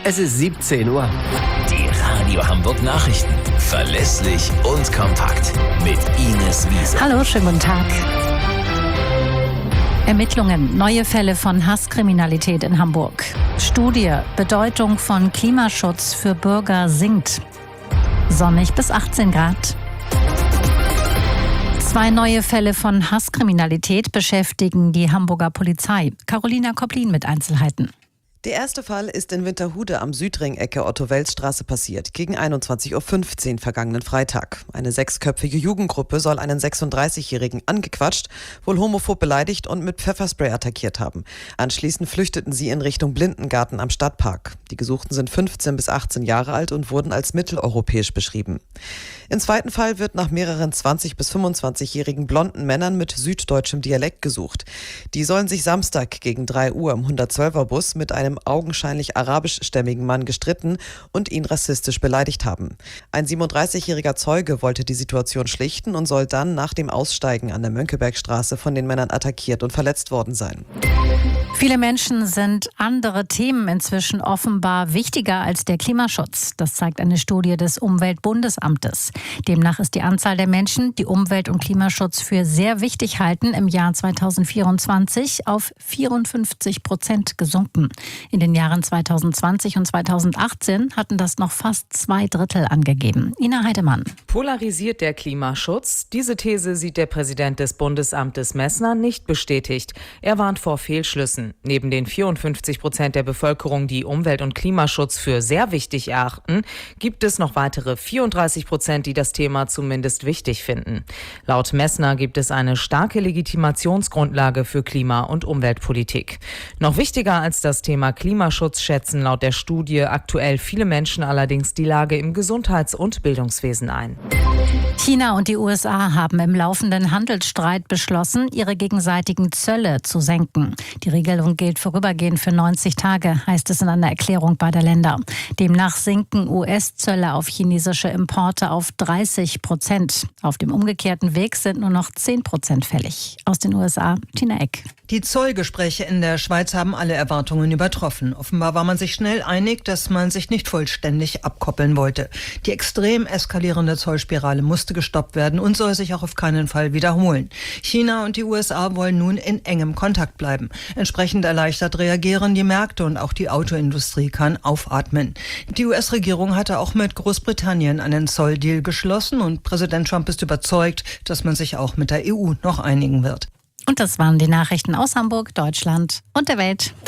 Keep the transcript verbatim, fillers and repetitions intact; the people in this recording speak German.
Es ist siebzehn Uhr. Die Radio Hamburg Nachrichten. Verlässlich und kompakt. Mit Ines Wiese. Hallo, schönen guten Tag. Ermittlungen, neue Fälle von Hasskriminalität in Hamburg. Studie, Bedeutung von Klimaschutz für Bürger sinkt. Sonnig bis achtzehn Grad. Zwei neue Fälle von Hasskriminalität beschäftigen die Hamburger Polizei. Carolina Koplin mit Einzelheiten. Der erste Fall ist in Winterhude am Südring Ecke Otto-Wels-Straße passiert, gegen einundzwanzig Uhr fünfzehn vergangenen Freitag. Eine sechsköpfige Jugendgruppe soll einen sechsunddreißigjährigen angequatscht, wohl homophob beleidigt und mit Pfefferspray attackiert haben. Anschließend flüchteten sie in Richtung Blindengarten am Stadtpark. Die Gesuchten sind fünfzehn bis achtzehn Jahre alt und wurden als mitteleuropäisch beschrieben. Im zweiten Fall wird nach mehreren zwanzig- bis fünfundzwanzigjährigen blonden Männern mit süddeutschem Dialekt gesucht. Die sollen sich Samstag gegen drei Uhr im hundertzwölfer Bus mit einem augenscheinlich arabischstämmigen Mann gestritten und ihn rassistisch beleidigt haben. Ein siebenunddreißigjähriger Zeuge wollte die Situation schlichten und soll dann nach dem Aussteigen an der Mönckebergstraße von den Männern attackiert und verletzt worden sein. Viele Menschen sind andere Themen inzwischen offenbar wichtiger als der Klimaschutz. Das zeigt eine Studie des Umweltbundesamtes. Demnach ist die Anzahl der Menschen, die Umwelt- und Klimaschutz für sehr wichtig halten, im Jahr zweitausendvierundzwanzig auf vierundfünfzig Prozent gesunken. In den Jahren zweitausendzwanzig und zweitausendachtzehn hatten das noch fast zwei Drittel angegeben. Ina Heidemann. Polarisiert der Klimaschutz? Diese These sieht der Präsident des Bundesamtes Messner nicht bestätigt. Er warnt vor Fehlschlüssen. Neben den vierundfünfzig Prozent der Bevölkerung, die Umwelt- und Klimaschutz für sehr wichtig erachten, gibt es noch weitere vierunddreißig Prozent, die das Thema zumindest wichtig finden. Laut Messner gibt es eine starke Legitimationsgrundlage für Klima- und Umweltpolitik. Noch wichtiger als das Thema Klimaschutz schätzen laut der Studie aktuell viele Menschen allerdings die Lage im Gesundheits- und Bildungswesen ein. China und die U S A haben im laufenden Handelsstreit beschlossen, ihre gegenseitigen Zölle zu senken. Die Regelung gilt vorübergehend für neunzig Tage, heißt es in einer Erklärung beider Länder. Demnach sinken U S-Zölle auf chinesische Importe auf dreißig Prozent. Auf dem umgekehrten Weg sind nur noch zehn Prozent fällig. Aus den U S A, Tina Eck. Die Zollgespräche in der Schweiz haben alle Erwartungen übertroffen. Offenbar war man sich schnell einig, dass man sich nicht vollständig abkoppeln wollte. Die extrem eskalierende Zollspirale musste gestoppt werden und soll sich auch auf keinen Fall wiederholen. China und die U S A wollen nun in engem Kontakt bleiben. Entsprechend erleichtert reagieren die Märkte und auch die Autoindustrie kann aufatmen. Die U S-Regierung hatte auch mit Großbritannien einen Zolldeal geschlossen und Präsident Trump ist überzeugt, dass man sich auch mit der E U noch einigen wird. Und das waren die Nachrichten aus Hamburg, Deutschland und der Welt.